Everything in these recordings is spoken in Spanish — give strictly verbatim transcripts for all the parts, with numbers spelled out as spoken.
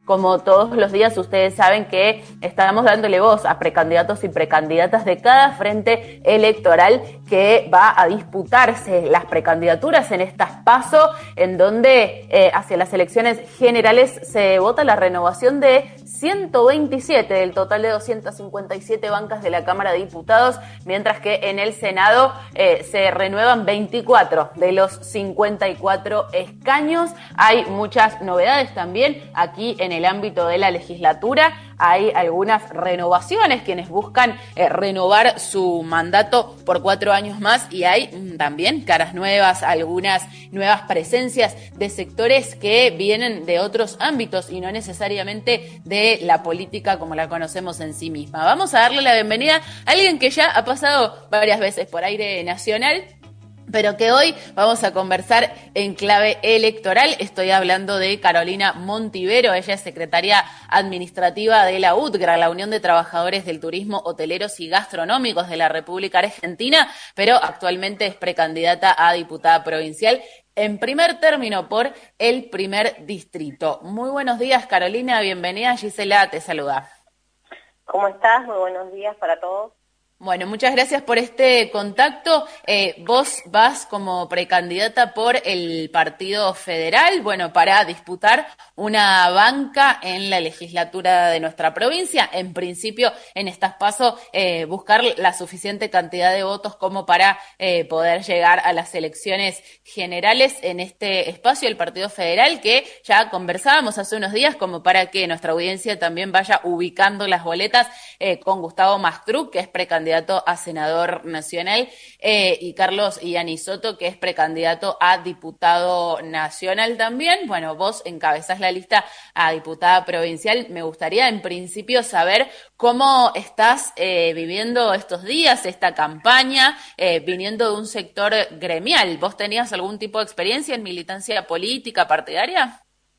Como todos los días, ustedes saben que estamos dándole voz a precandidatos y precandidatas de cada frente electoral que va a disputarse las precandidaturas en estas PASO, en donde eh, hacia las elecciones generales se vota la renovación de ciento veintisiete del total de doscientas cincuenta y siete bancas de la Cámara de Diputados, mientras que en el Senado eh, se renuevan veinticuatro de los cincuenta y cuatro escaños. Hay muchas novedades también aquí en el ámbito de la legislatura. Hay algunas renovaciones, quienes buscan eh, renovar su mandato por cuatro años más, y hay mm, también caras nuevas, algunas nuevas presencias de sectores que vienen de otros ámbitos y no necesariamente de la política como la conocemos en sí misma. Vamos a darle la bienvenida a alguien que ya ha pasado varias veces por Aire Nacional, pero que hoy vamos a conversar en clave electoral. Estoy hablando de Carolina Montivero. Ella es secretaria administrativa de la U T G R A, la Unión de Trabajadores del Turismo, Hoteleros y Gastronómicos de la República Argentina, pero actualmente es precandidata a diputada provincial en primer término por el primer distrito. Muy buenos días, Carolina, bienvenida. Gisela te saluda. ¿Cómo estás? Muy buenos días para todos. Bueno, muchas gracias por este contacto. Eh, vos vas como precandidata por el Partido Federal, bueno, para disputar una banca en la legislatura de nuestra provincia. En principio, en estas PASO, eh, buscar la suficiente cantidad de votos como para eh, poder llegar a las elecciones generales en este espacio, el Partido Federal, que ya conversábamos hace unos días, como para que nuestra audiencia también vaya ubicando las boletas eh, con Gustavo Mastruc, que es precandidato candidato a senador nacional, eh, y Carlos Iannisoto, que es precandidato a diputado nacional también. Bueno, vos encabezás la lista a diputada provincial. Me gustaría en principio saber cómo estás eh, viviendo estos días, esta campaña, eh, viniendo de un sector gremial. ¿Vos tenías algún tipo de experiencia en militancia política partidaria?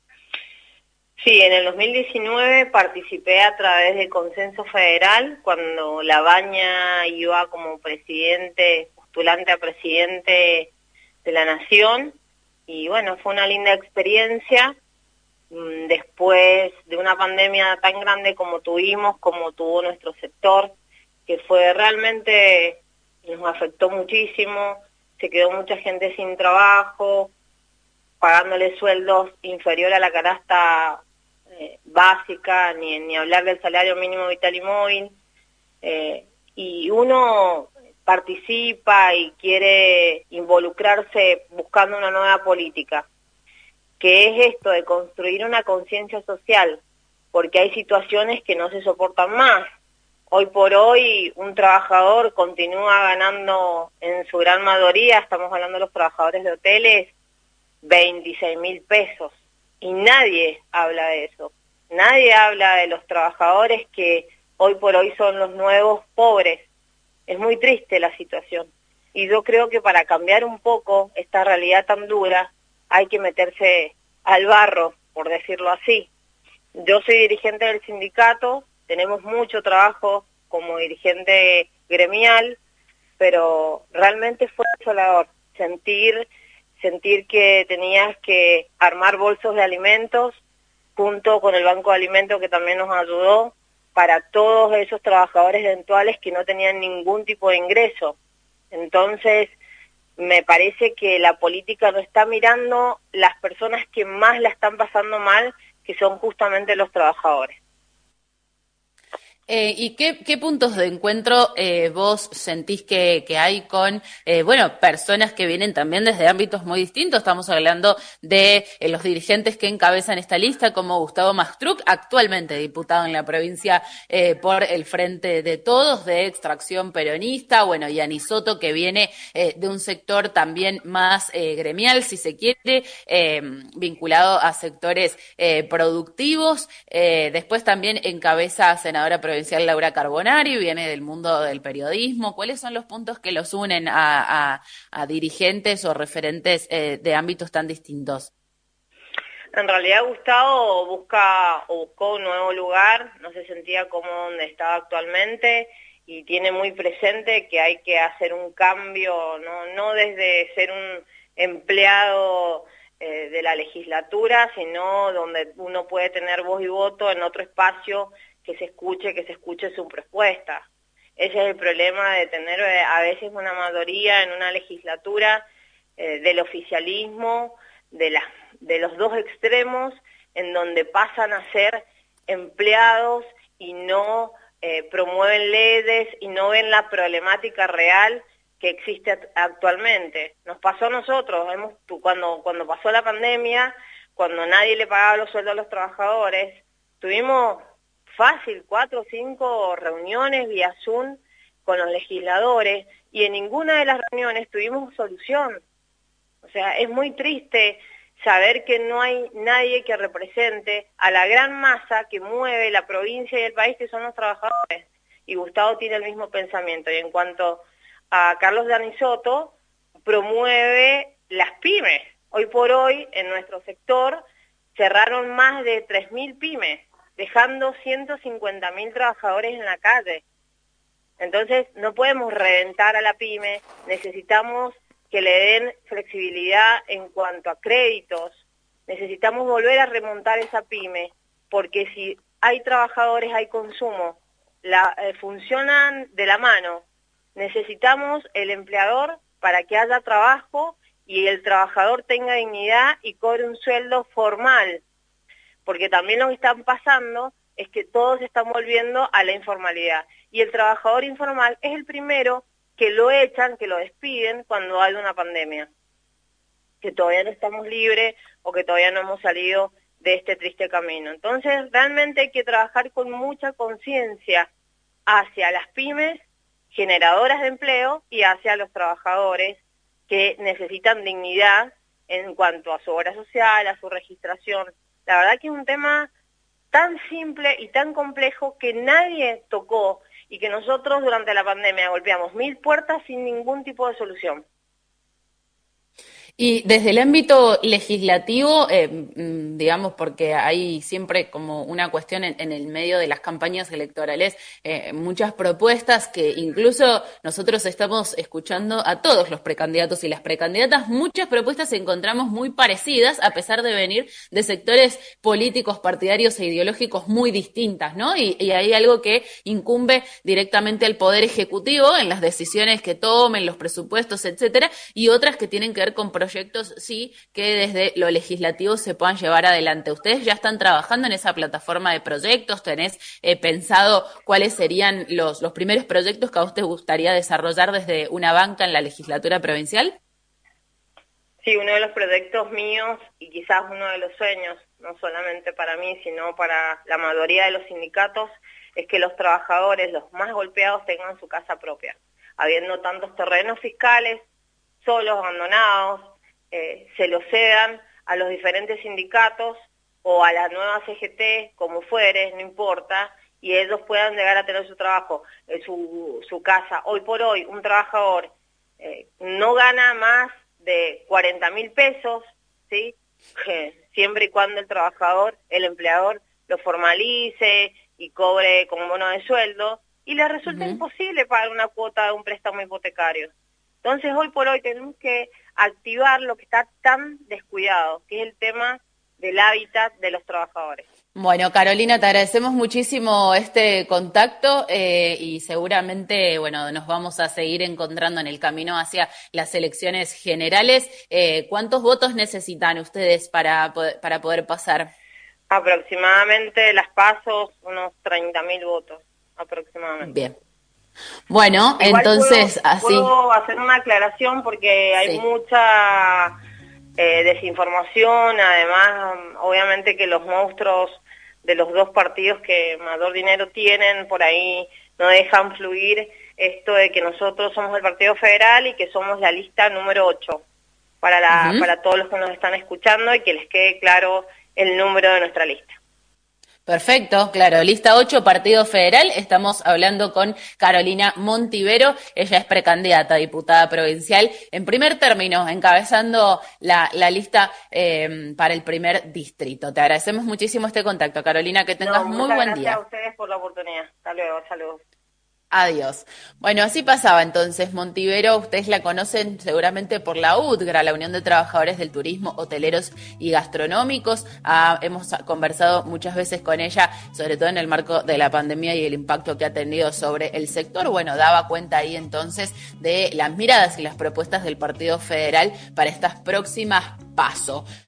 Sí, en el dos mil diecinueve participé a través de Consenso Federal, cuando Labaña iba como presidente, postulante a presidente de la Nación, y bueno, fue una linda experiencia. Después de una pandemia tan grande como tuvimos, como tuvo nuestro sector, que fue realmente, nos afectó muchísimo, se quedó mucha gente sin trabajo, pagándole sueldos inferior a la canasta eh, básica, ni, ni hablar del salario mínimo vital y móvil, eh, y uno participa y quiere involucrarse buscando una nueva política, que es esto de construir una conciencia social, porque hay situaciones que no se soportan más. Hoy por hoy un trabajador continúa ganando en su gran mayoría, estamos hablando de los trabajadores de hoteles, veintiséis mil pesos, y nadie habla de eso, nadie habla de los trabajadores que hoy por hoy son los nuevos pobres. Es muy triste la situación, y yo creo que para cambiar un poco esta realidad tan dura hay que meterse al barro, por decirlo así. Yo soy dirigente del sindicato, tenemos mucho trabajo como dirigente gremial, pero realmente fue desolador sentir sentir que tenías que armar bolsos de alimentos junto con el Banco de Alimentos, que también nos ayudó, para todos esos trabajadores eventuales que no tenían ningún tipo de ingreso. Entonces, me parece que la política no está mirando las personas que más la están pasando mal, que son justamente los trabajadores. Eh, ¿Y qué, qué puntos de encuentro eh, vos sentís que, que hay con, eh, bueno, personas que vienen también desde ámbitos muy distintos? Estamos hablando de eh, los dirigentes que encabezan esta lista, como Gustavo Mastruc, actualmente diputado en la provincia eh, por el Frente de Todos, de extracción peronista. Bueno, y Iannisoto, que viene eh, de un sector también más eh, gremial, si se quiere, eh, vinculado a sectores eh, productivos. Eh, después también encabeza a senadora provincial provincial Laura Carbonari, viene del mundo del periodismo. ¿Cuáles son los puntos que los unen a, a, a dirigentes o referentes eh, de ámbitos tan distintos? En realidad Gustavo busca o buscó un nuevo lugar, no se sentía como donde estaba actualmente, y tiene muy presente que hay que hacer un cambio, no, no desde ser un empleado eh, de la legislatura, sino donde uno puede tener voz y voto en otro espacio que se escuche, que se escuche su propuesta. Ese es el problema de tener eh, a veces una mayoría en una legislatura eh, del oficialismo, de, la, de los dos extremos, en donde pasan a ser empleados y no eh, promueven leyes y no ven la problemática real que existe actualmente. Nos pasó a nosotros, hemos, cuando, cuando pasó la pandemia, cuando nadie le pagaba los sueldos a los trabajadores, tuvimos fácil cuatro o cinco reuniones vía Zoom con los legisladores y en ninguna de las reuniones tuvimos solución. O sea, es muy triste saber que no hay nadie que represente a la gran masa que mueve la provincia y el país, que son los trabajadores. Y Gustavo tiene el mismo pensamiento. Y en cuanto a Carlos Danisoto, promueve las pymes. Hoy por hoy, en nuestro sector, cerraron más de tres mil pymes, dejando ciento cincuenta mil trabajadores en la calle. Entonces, no podemos reventar a la pyme, necesitamos que le den flexibilidad en cuanto a créditos, necesitamos volver a remontar esa pyme, porque si hay trabajadores, hay consumo, la, eh, funcionan de la mano. Necesitamos el empleador para que haya trabajo y el trabajador tenga dignidad y cobre un sueldo formal, porque también lo que están pasando es que todos están volviendo a la informalidad, y el trabajador informal es el primero que lo echan, que lo despiden cuando hay una pandemia, que todavía no estamos libres o que todavía no hemos salido de este triste camino. Entonces, realmente hay que trabajar con mucha conciencia hacia las pymes, generadoras de empleo, y hacia los trabajadores que necesitan dignidad en cuanto a su obra social, a su registración. La verdad que es un tema tan simple y tan complejo que nadie tocó y que nosotros durante la pandemia golpeamos mil puertas sin ningún tipo de solución. Y desde el ámbito legislativo, eh, digamos, porque hay siempre como una cuestión en, en el medio de las campañas electorales, eh, muchas propuestas que incluso nosotros estamos escuchando a todos los precandidatos y las precandidatas, muchas propuestas encontramos muy parecidas, a pesar de venir de sectores políticos, partidarios e ideológicos muy distintas, ¿no? Y, y hay algo que incumbe directamente al Poder Ejecutivo en las decisiones que tomen, los presupuestos, etcétera, y otras que tienen que ver con proyectos, sí, que desde lo legislativo se puedan llevar adelante. ¿Ustedes ya están trabajando en esa plataforma de proyectos? ¿Tenés eh, pensado cuáles serían los, los primeros proyectos que a usted gustaría desarrollar desde una banca en la legislatura provincial? Sí, uno de los proyectos míos, y quizás uno de los sueños, no solamente para mí, sino para la mayoría de los sindicatos, es que los trabajadores, los más golpeados, tengan su casa propia. Habiendo tantos terrenos fiscales solos, abandonados, eh, se los cedan a los diferentes sindicatos o a la nueva C G T, como fuere, no importa, y ellos puedan llegar a tener su trabajo, eh, su, su casa. Hoy por hoy, un trabajador eh, no gana más de cuarenta mil pesos, ¿sí? Que siempre y cuando el trabajador, el empleador, lo formalice y cobre como bono de sueldo, y le resulta uh-huh. imposible pagar una cuota de un préstamo hipotecario. Entonces, hoy por hoy tenemos que activar lo que está tan descuidado, que es el tema del hábitat de los trabajadores. Bueno, Carolina, te agradecemos muchísimo este contacto eh, y seguramente, bueno, nos vamos a seguir encontrando en el camino hacia las elecciones generales. Eh, ¿Cuántos votos necesitan ustedes para poder, para poder pasar? Aproximadamente las pasos, unos treinta mil votos, aproximadamente. Bien. Bueno, igual entonces puedo, así. Puedo hacer una aclaración porque hay sí. mucha eh, desinformación, además, obviamente que los monstruos de los dos partidos que mayor dinero tienen por ahí no dejan fluir esto de que nosotros somos el Partido Federal y que somos la lista número ocho para, la, uh-huh. para todos los que nos están escuchando y que les quede claro el número de nuestra lista. Perfecto, claro, lista ocho, Partido Federal, estamos hablando con Carolina Montivero, ella es precandidata a diputada provincial, en primer término, encabezando la, la lista eh, para el primer distrito. Te agradecemos muchísimo este contacto, Carolina, que tengas no, muy buen día. Muchas gracias a ustedes por la oportunidad, hasta luego, saludos. Adiós. Bueno, así pasaba entonces Montivero, ustedes la conocen seguramente por la U T G R A, la Unión de Trabajadores del Turismo, Hoteleros y Gastronómicos. Ah, hemos conversado muchas veces con ella, sobre todo en el marco de la pandemia y el impacto que ha tenido sobre el sector. Bueno, daba cuenta ahí entonces de las miradas y las propuestas del Partido Federal para estas próximas PASO.